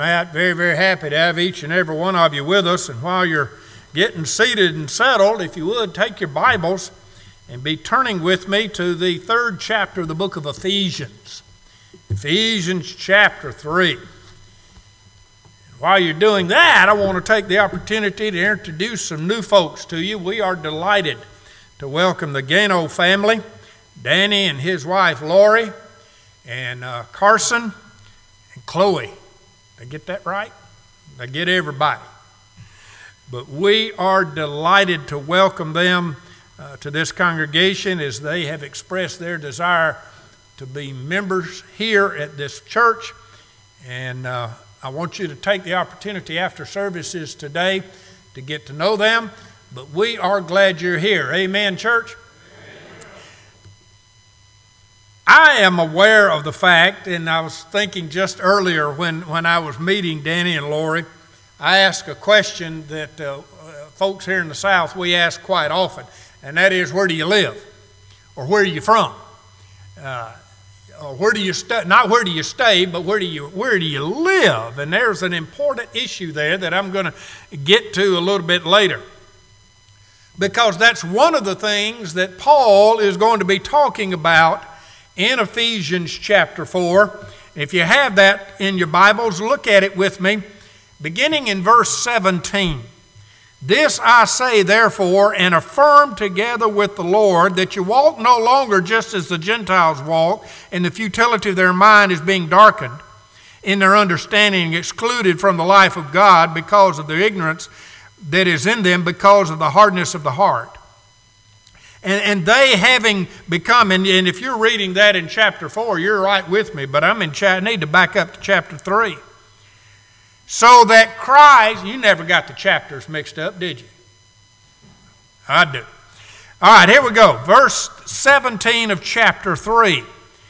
Matt, very, very happy to have each and every one of you with us. And while you're getting seated and settled, if you would, take your Bibles and be turning with me to the 3rd chapter of the book of Ephesians. Ephesians chapter 3. And while you're doing that, I want to take the opportunity to introduce some new folks to you. We are delighted to welcome the Gano family, Danny and his wife Lori, and Carson and Chloe. Did I get that right? Did I get everybody? But we are delighted to welcome them to this congregation as they have expressed their desire to be members here at this church. And I want you to take the opportunity after services today to get to know them. But we are glad you're here. Amen, church? I am aware of the fact, and I was thinking just earlier when I was meeting Danny and Lori, I asked a question that folks here in the South, we ask quite often, and that is, where do you live? Or where are you from? Or where do you stay? Not where do you stay, but where do you live? And there's an important issue there that I'm going to get to a little bit later. Because that's one of the things that Paul is going to be talking about in Ephesians chapter 4. If you have that in your Bibles, look at it with me, beginning in verse 17. This I say, therefore, and affirm together with the Lord, that you walk no longer just as the Gentiles walk, and the futility of their mind is being darkened, in their understanding excluded from the life of God because of the ignorance that is in them because of the hardness of the heart. And they having become, and if you're reading that in chapter 4, you're right with me, but I need to back up to chapter 3. So that Christ, you never got the chapters mixed up, did you? I do. All right, here we go. Verse 17 of chapter 3.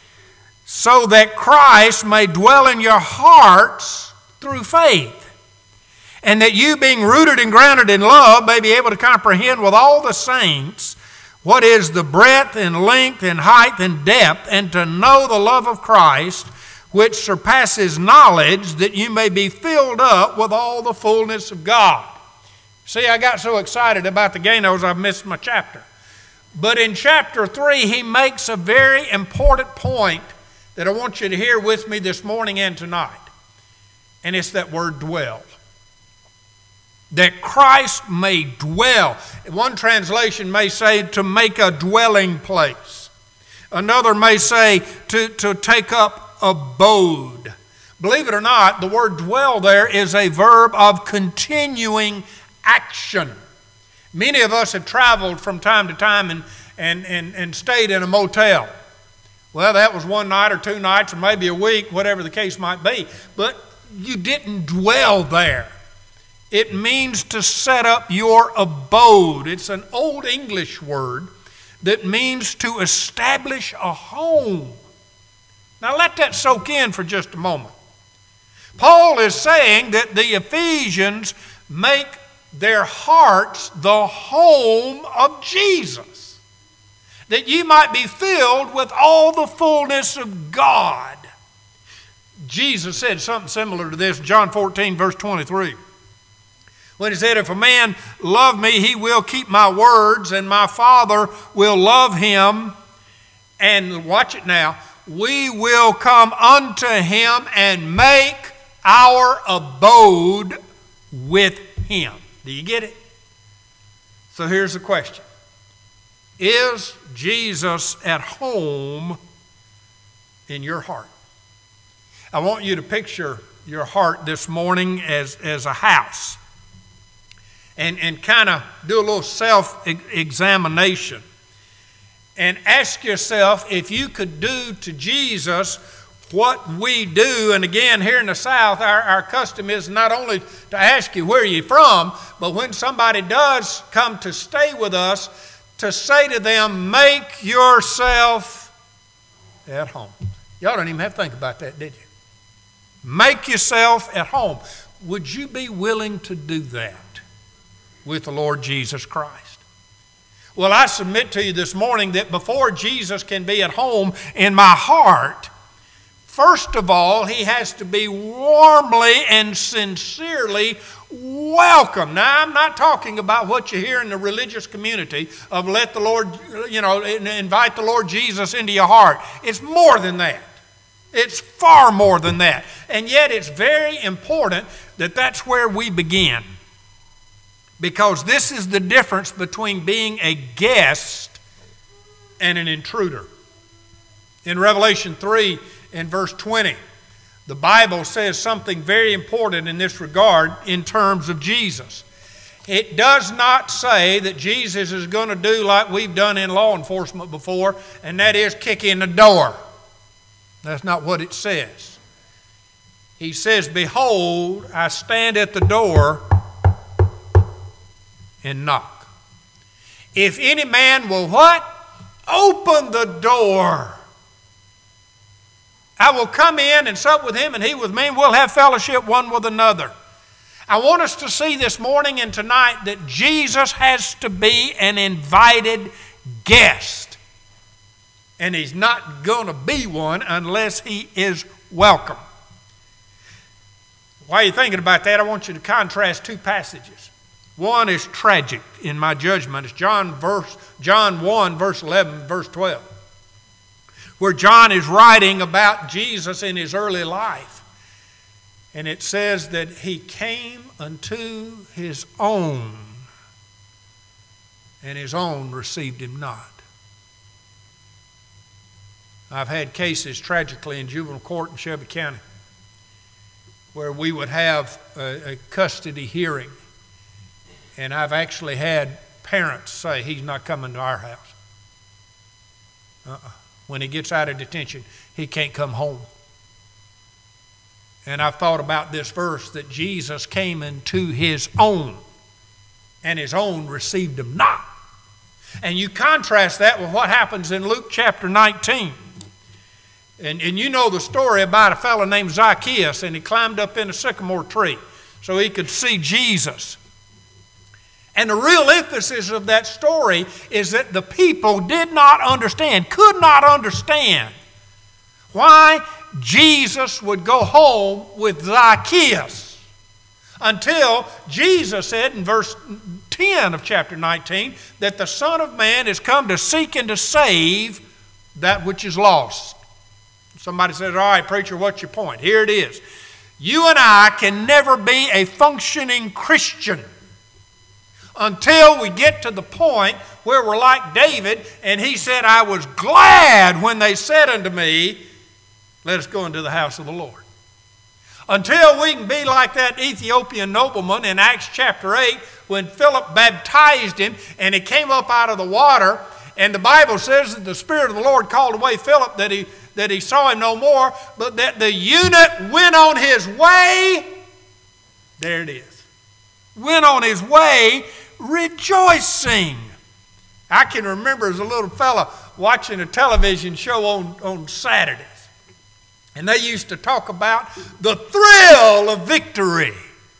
So that Christ may dwell in your hearts through faith, and that you, being rooted and grounded in love, may be able to comprehend with all the saints what is the breadth and length and height and depth, and to know the love of Christ, which surpasses knowledge, that you may be filled up with all the fullness of God. See, I got so excited about the Ganos, I missed my chapter. But in chapter 3, he makes a very important point that I want you to hear with me this morning and tonight. And it's that word dwell. That Christ may dwell. One translation may say to make a dwelling place. Another may say to take up abode. Believe it or not, the word dwell there is a verb of continuing action. Many of us have traveled from time to time and stayed in a motel. Well, that was one night or 2 nights or maybe a week, whatever the case might be. But you didn't dwell there. It means to set up your abode. It's an old English word that means to establish a home. Now let that soak in for just a moment. Paul is saying that the Ephesians make their hearts the home of Jesus, that you might be filled with all the fullness of God. Jesus said something similar to this in John 14, verse 23. When he said, if a man love me, he will keep my words, and my Father will love him. And watch it now. We will come unto him and make our abode with him. Do you get it? So here's the question. Is Jesus at home in your heart? I want you to picture your heart this morning as a house. And kind of do a little self-examination. And ask yourself if you could do to Jesus what we do. And again, here in the South, our custom is not only to ask you where you're from, but when somebody does come to stay with us, to say to them, make yourself at home. Y'all don't even have to think about that, did you? Make yourself at home. Would you be willing to do that with the Lord Jesus Christ? Well, I submit to you this morning that before Jesus can be at home in my heart, First of all, he has to be warmly and sincerely welcome. Now, I'm not talking about what you hear in the religious community of let the Lord, invite the Lord Jesus into your heart. It's more than that. It's far more than that. And yet it's very important that that's where we begin. Because this is the difference between being a guest and an intruder. In Revelation 3 and verse 20, the Bible says something very important in this regard in terms of Jesus. It does not say that Jesus is going to do like we've done in law enforcement before, and that is kick in the door. That's not what it says. He says, behold, I stand at the door and knock. If any man will what? Open the door. I will come in and sup with him and he with me, and we'll have fellowship one with another. I want us to see this morning and tonight that Jesus has to be an invited guest. And he's not going to be one unless he is welcome. While you're thinking about that, I want you to contrast two passages. One is tragic in my judgment. It's John 1, verse 11, verse 12. Where John is writing about Jesus in his early life. And it says that he came unto his own, and his own received him not. I've had cases tragically in juvenile court in Shelby County where we would have a custody hearing, and I've actually had parents say, he's not coming to our house. When he gets out of detention, he can't come home. And I've thought about this verse that Jesus came into his own, and his own received him not. And you contrast that with what happens in Luke chapter 19. And you know the story about a fellow named Zacchaeus, and he climbed up in a sycamore tree so he could see Jesus. And the real emphasis of that story is that the people did not understand, could not understand why Jesus would go home with Zacchaeus until Jesus said in verse 10 of chapter 19 that the Son of Man is come to seek and to save that which is lost. Somebody says, all right, preacher, what's your point? Here it is. You and I can never be a functioning Christian until we get to the point where we're like David, and he said, I was glad when they said unto me, let us go into the house of the Lord. Until we can be like that Ethiopian nobleman in Acts chapter 8, when Philip baptized him, and he came up out of the water, and the Bible says that the Spirit of the Lord called away Philip, that he saw him no more, but that the eunuch went on his way. There it is. Went on his way rejoicing. I can remember as a little fella watching a television show on Saturdays. And they used to talk about the thrill of victory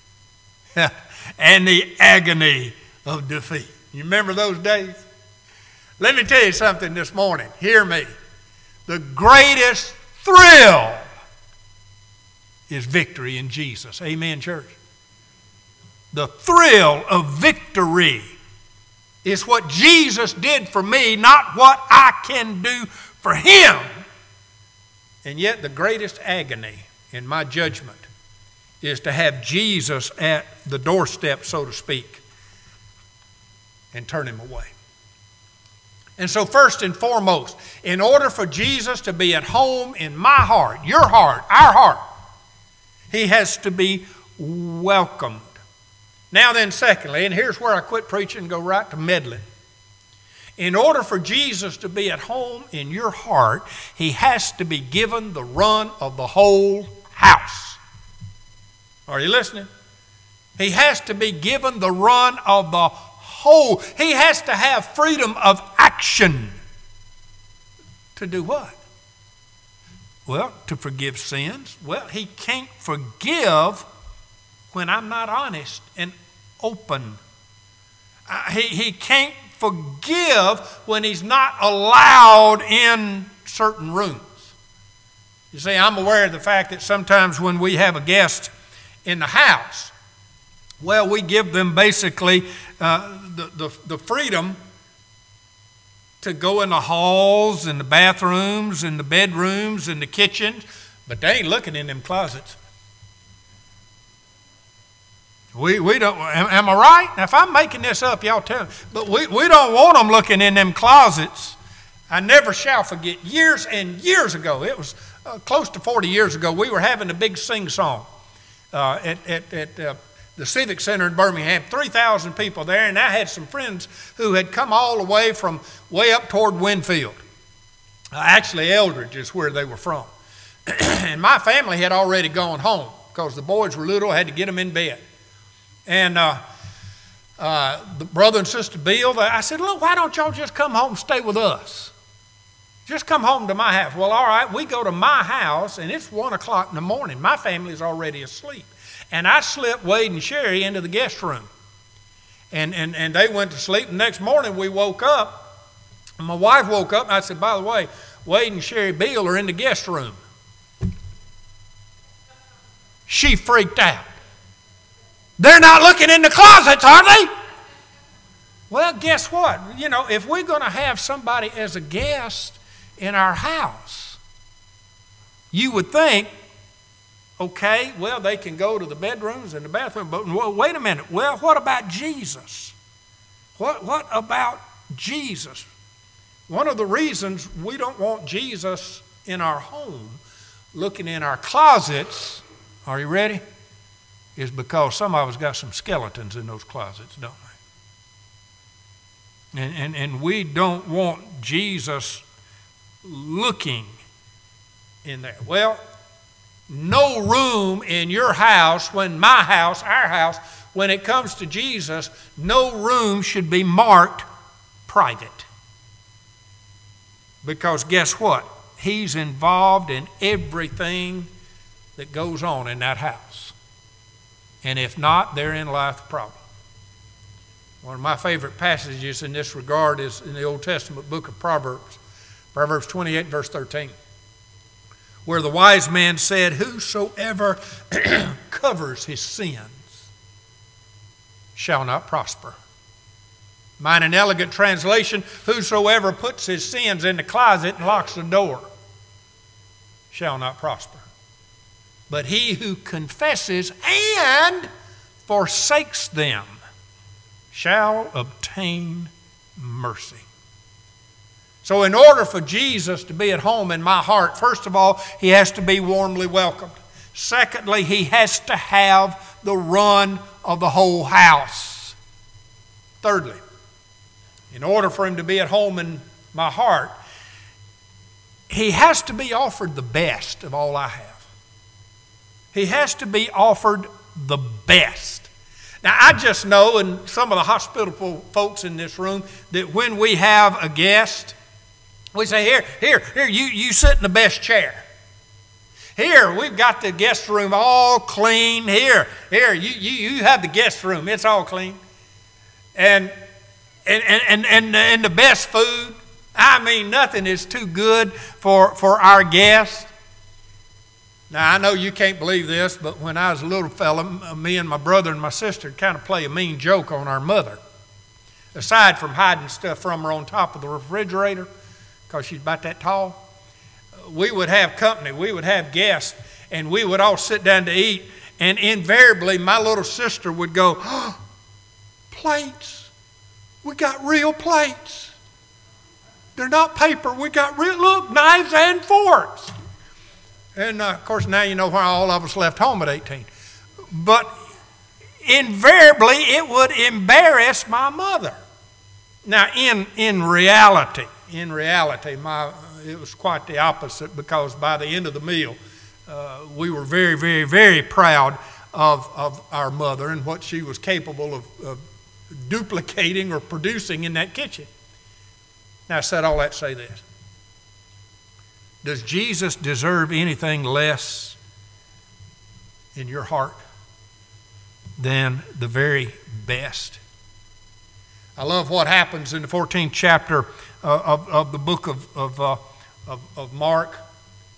and the agony of defeat. You remember those days? Let me tell you something this morning. Hear me. The greatest thrill is victory in Jesus. Amen, church? The thrill of victory is what Jesus did for me, not what I can do for him. And yet the greatest agony, in my judgment, is to have Jesus at the doorstep, so to speak, and turn him away. And so first and foremost, in order for Jesus to be at home in my heart, your heart, our heart, he has to be welcomed. Now then, secondly, and here's where I quit preaching and go right to meddling. In order for Jesus to be at home in your heart, he has to be given the run of the whole house. Are you listening? He has to be given the run of the whole. He has to have freedom of action. To do what? Well, to forgive sins. Well, he can't forgive when I'm not honest and open. He can't forgive when he's not allowed in certain rooms. You see, I'm aware of the fact that sometimes when we have a guest in the house, well, we give them basically the freedom to go in the halls and the bathrooms and the bedrooms and the kitchens, but they ain't looking in them closets. We don't, am I right? Now, if I'm making this up, y'all tell me. But we don't want them looking in them closets. I never shall forget, years and years ago, it was close to 40 years ago, we were having a big sing-song at the Civic Center in Birmingham, 3,000 people there, and I had some friends who had come all the way from way up toward Winfield. Actually, Eldridge is where they were from. And my family had already gone home because the boys were little, I had to get them in bed. And the brother and sister Bill, I said, look, why don't y'all just come home and stay with us? Just come home to my house. Well, all right, we go to my house, and it's 1 o'clock in the morning. My family's already asleep. And I slipped Wade and Sherry into the guest room. And they went to sleep. The next morning, we woke up. And my wife woke up, and I said, by the way, Wade and Sherry Bill are in the guest room. She freaked out. They're not looking in the closets, are they? Well, guess what? You know, if we're going to have somebody as a guest in our house, you would think, okay, well, they can go to the bedrooms and the bathroom, but well, wait a minute. Well, what about Jesus? What about Jesus? One of the reasons we don't want Jesus in our home, looking in our closets, are you ready? Is because some of us got some skeletons in those closets, don't we? And we don't want Jesus looking in there. Well, no room in your house, when my house, our house, when it comes to Jesus, no room should be marked private. Because guess what? He's involved in everything that goes on in that house. And if not, therein lieth the problem. One of my favorite passages in this regard is in the Old Testament book of Proverbs, Proverbs 28, verse 13, where the wise man said, whosoever covers his sins shall not prosper. Mine an elegant translation, whosoever puts his sins in the closet and locks the door shall not prosper. But he who confesses and forsakes them shall obtain mercy. So in order for Jesus to be at home in my heart, first of all, he has to be warmly welcomed. Secondly, he has to have the run of the whole house. Thirdly, in order for him to be at home in my heart, he has to be offered the best of all I have. He has to be offered the best. Now, I just know, and some of the hospitable folks in this room, that when we have a guest, we say, here, you sit in the best chair. Here, we've got the guest room all clean. Here, you have the guest room. It's all clean. And the best food. I mean, nothing is too good for our guests. Now, I know you can't believe this, but when I was a little fella, me and my brother and my sister kind of play a mean joke on our mother. Aside from hiding stuff from her on top of the refrigerator, because she's about that tall, we would have company, we would have guests, and we would all sit down to eat, and invariably my little sister would go, oh, plates. We got real plates. They're not paper. We got real, look, knives and forks. And, of course, now you know why all of us left home at 18. But invariably, it would embarrass my mother. Now, in reality, it was quite the opposite, because by the end of the meal, we were very, very, very proud of our mother and what she was capable of duplicating or producing in that kitchen. Now, I said all that to say this. Does Jesus deserve anything less in your heart than the very best? I love what happens in the 14th chapter of the book of Mark.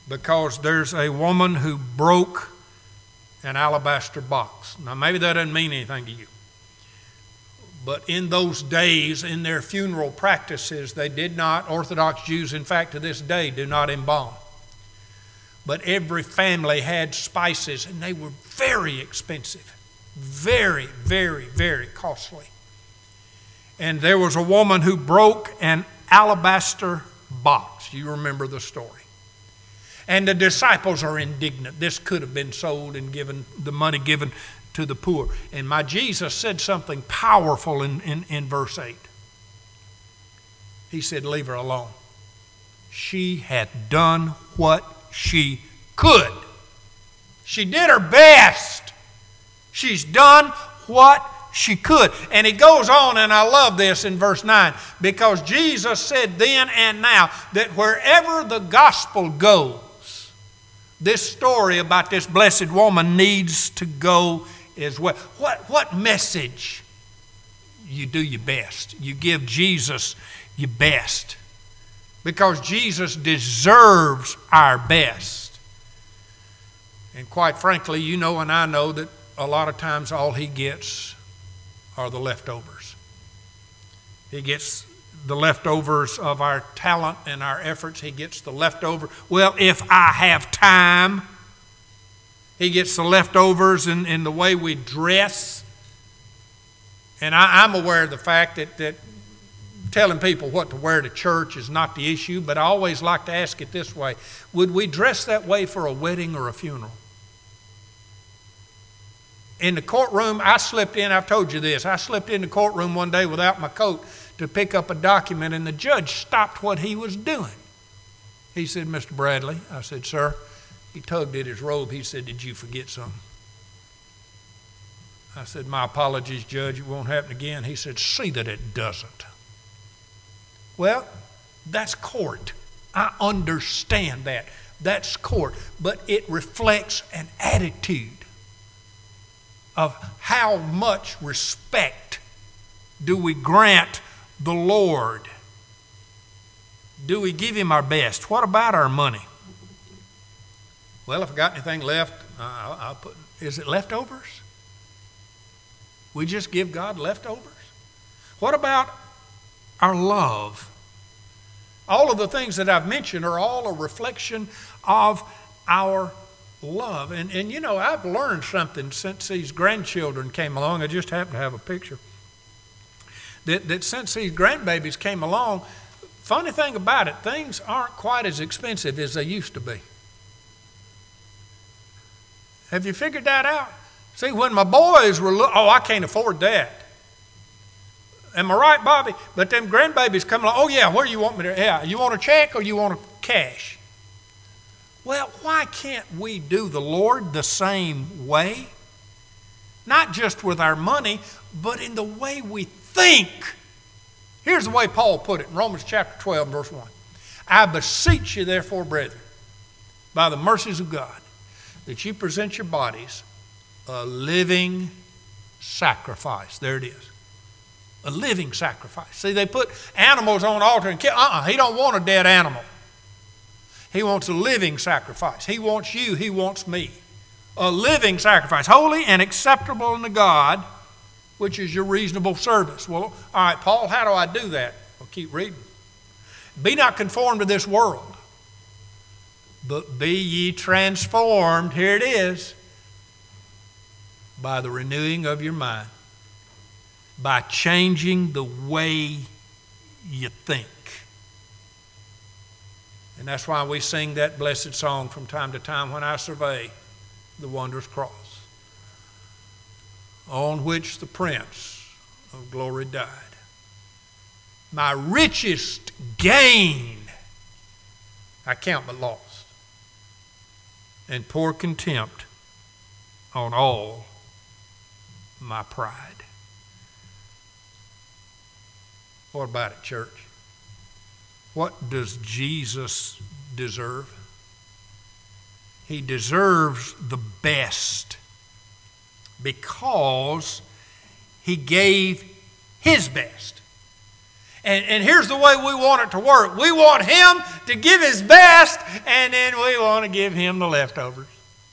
because there's a woman who broke an alabaster box. Now, maybe that doesn't mean anything to you. But in those days, in their funeral practices, they did not, Orthodox Jews, in fact, to this day, do not embalm. But every family had spices, and they were very expensive. Very, very, very costly. And there was a woman who broke an alabaster box. You remember the story. And the disciples are indignant. This could have been sold and given, the money given to the poor. And my Jesus said something powerful in verse 8. He said, leave her alone. She had done what she could. She did her best. She's done what she could. And he goes on, and I love this in verse 9, because Jesus said then and now that wherever the gospel goes, this story about this blessed woman needs to go as well. What message? You do your best. You give Jesus your best, because Jesus deserves our best. And quite frankly, you know and I know that a lot of times all he gets are the leftovers. He gets the leftovers of our talent and our efforts. He gets the leftover. Well, if I have time. He gets the leftovers in the way we dress. And I'm aware of the fact that telling people what to wear to church is not the issue, but I always like to ask it this way. Would we dress that way for a wedding or a funeral? In the courtroom, I slipped in, I've told you this, I slipped in the courtroom one day without my coat to pick up a document, and the judge stopped what he was doing. He said, Mr. Bradley. I said, sir. He tugged at his robe. He said, did you forget something? I said, my apologies, Judge, it won't happen again. He said, see that it doesn't. Well, that's court. I understand that. That's court. But it reflects an attitude of how much respect do we grant the Lord? Do we give him our best? What about our money? Well, if I got anything left, I'll put, is it leftovers? We just give God leftovers? What about our love? All of the things that I've mentioned are all a reflection of our love. And you know, I've learned something since these grandchildren came along. I just happen to have a picture. That since these grandbabies came along, funny thing about it, things aren't quite as expensive as they used to be. Have you figured that out? See, when my boys were I can't afford that. Am I right, Bobby? But them grandbabies come along, oh yeah, where do you want me to, yeah, you want a check or you want a cash? Well, why can't we do the Lord the same way? Not just with our money, but in the way we think. Here's the way Paul put it in Romans chapter 12, verse 1. I beseech you, therefore, brethren, by the mercies of God, that you present your bodies a living sacrifice. There it is. A living sacrifice. See, they put animals on the altar and kill. He don't want a dead animal. He wants a living sacrifice. He wants you. He wants me. A living sacrifice, holy and acceptable unto God, which is your reasonable service. Well, all right, Paul, how do I do that? Well, keep reading. Be not conformed to this world, but be ye transformed, here it is, by the renewing of your mind, by changing the way you think. And that's why we sing that blessed song from time to time, when I survey the wondrous cross, on which the Prince of Glory died. My richest gain I count but lost, and pour contempt on all my pride. What about it, church? What does Jesus deserve? He deserves the best because he gave his best. And here's the way we want it to work. We want him to give his best, and then we want to give him the leftovers.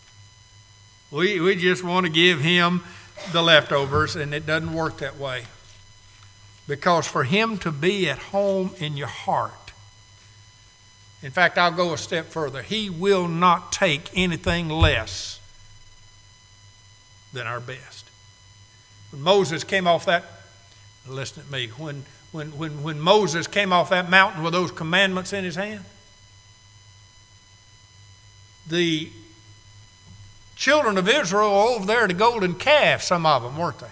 We just want to give him the leftovers, and it doesn't work that way. Because for him to be at home in your heart, in fact, I'll go a step further. He will not take anything less than our best. When Moses came off that, listen to me, when Moses came off that mountain with those commandments in his hand, the children of Israel were over there at the golden calf, some of them, weren't they?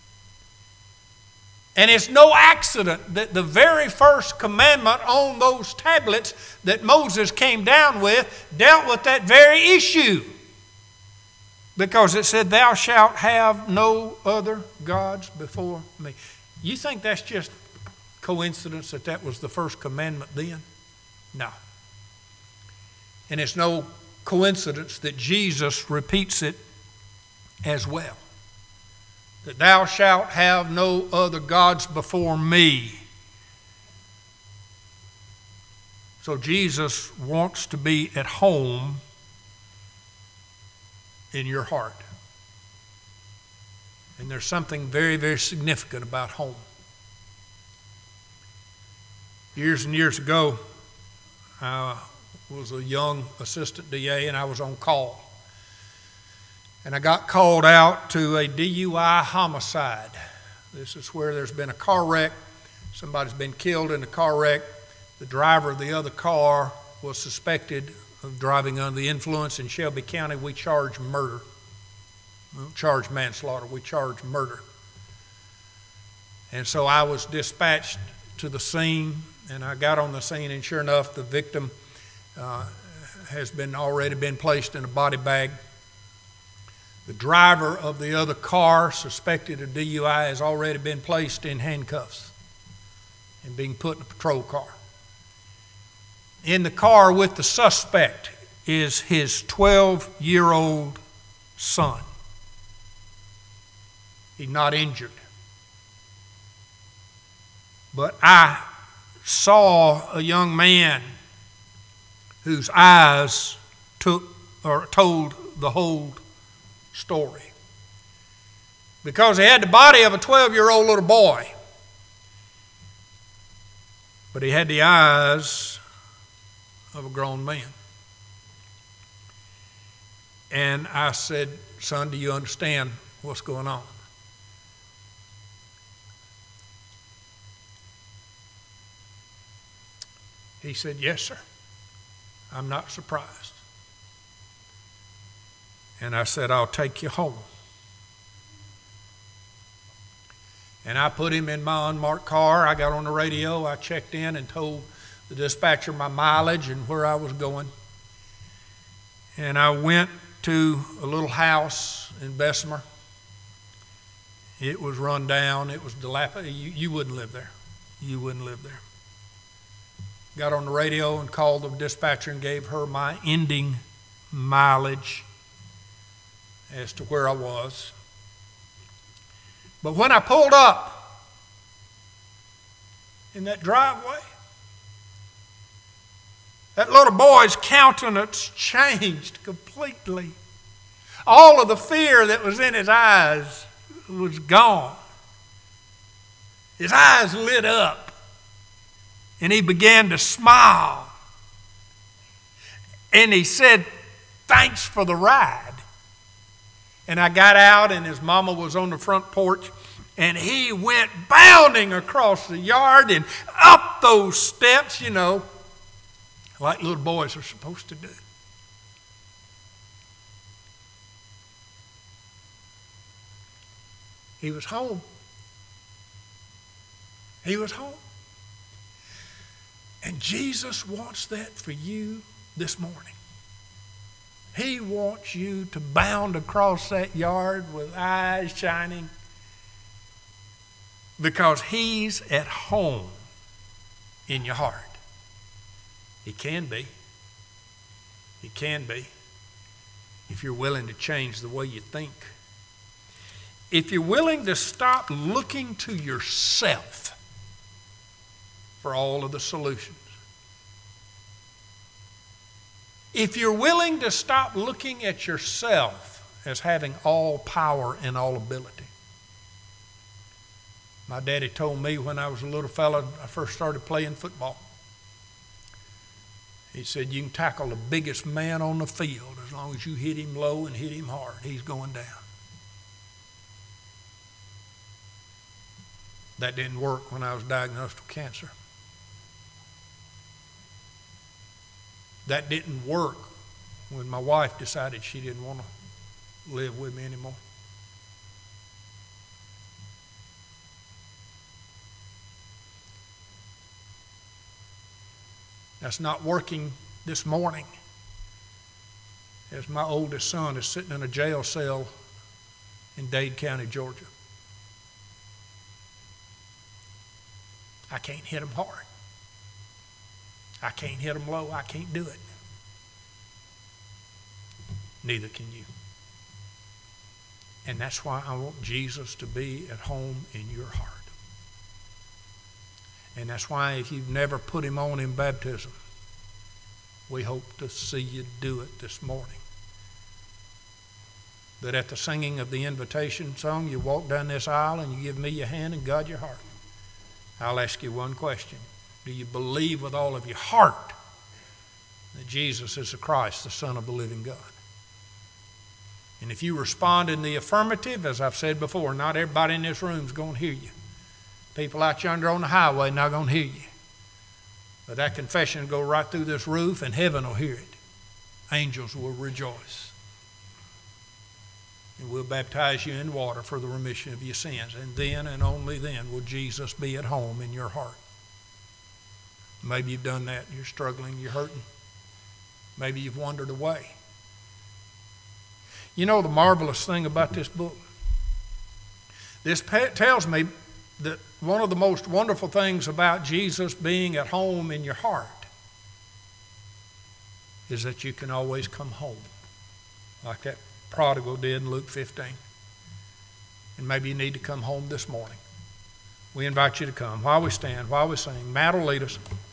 And it's no accident that the very first commandment on those tablets that Moses came down with dealt with that very issue. Because it said, thou shalt have no other gods before me. You think that's just coincidence that that was the first commandment then? No. And it's no coincidence that Jesus repeats it as well. That thou shalt have no other gods before me. So Jesus wants to be at home in your heart. And there's something very, very significant about home. Years and years ago, I was a young assistant DA and I was on call. And I got called out to a DUI homicide. This is where there's been a car wreck. Somebody's been killed in a car wreck. The driver of the other car was suspected of driving under the influence. In Shelby County, we charge murder. We don't charge manslaughter, we charge murder. And so I was dispatched to the scene, and I got on the scene, and sure enough, the victim has already been placed in a body bag. The driver of the other car, suspected of DUI, has already been placed in handcuffs and being put in a patrol car. In the car with the suspect is his 12-year-old son. He's not injured. But I saw a young man whose eyes told the whole story. Because he had the body of a 12-year-old little boy. But he had the eyes of a grown man. And I said, son, do you understand what's going on? He said, yes, sir. I'm not surprised. And I said, I'll take you home. And I put him in my unmarked car. I got on the radio. I checked in and told the dispatcher my mileage and where I was going. And I went to a little house in Bessemer. It was run down. It was dilapidated. You wouldn't live there. You wouldn't live there. Got on the radio and called the dispatcher and gave her my ending mileage as to where I was. But when I pulled up in that driveway, that little boy's countenance changed completely. All of the fear that was in his eyes was gone. His eyes lit up, and he began to smile. And he said, thanks for the ride. And I got out, and his mama was on the front porch, and he went bounding across the yard and up those steps, you know, like little boys are supposed to do. He was home. He was home. And Jesus wants that for you this morning. He wants you to bound across that yard with eyes shining because he's at home in your heart. He can be. He can be if you're willing to change the way you think. If you're willing to stop looking to yourself for all of the solutions. If you're willing to stop looking at yourself as having all power and all ability. My daddy told me when I was a little fella, I first started playing football. He said, you can tackle the biggest man on the field as long as you hit him low and hit him hard. He's going down. That didn't work when I was diagnosed with cancer. That didn't work when my wife decided she didn't want to live with me anymore. That's not working this morning, as my oldest son is sitting in a jail cell in Dade County, Georgia. I can't hit him hard. I can't hit him low. I can't do it. Neither can you. And that's why I want Jesus to be at home in your heart. And that's why if you've never put him on in baptism, we hope to see you do it this morning. That at the singing of the invitation song, you walk down this aisle and you give me your hand and God your heart. I'll ask you one question. Do you believe with all of your heart that Jesus is the Christ, the Son of the living God? And if you respond in the affirmative, as I've said before, not everybody in this room is going to hear you. People out yonder on the highway not going to hear you. But that confession will go right through this roof and heaven will hear it. Angels will rejoice. And we'll baptize you in water for the remission of your sins. And then and only then will Jesus be at home in your heart. Maybe you've done that. You're struggling. You're hurting. Maybe you've wandered away. You know the marvelous thing about this book? This tells me that one of the most wonderful things about Jesus being at home in your heart is that you can always come home, like that prodigal did in Luke 15. And maybe you need to come home this morning. We invite you to come. While we stand, while we sing, Matt will lead us.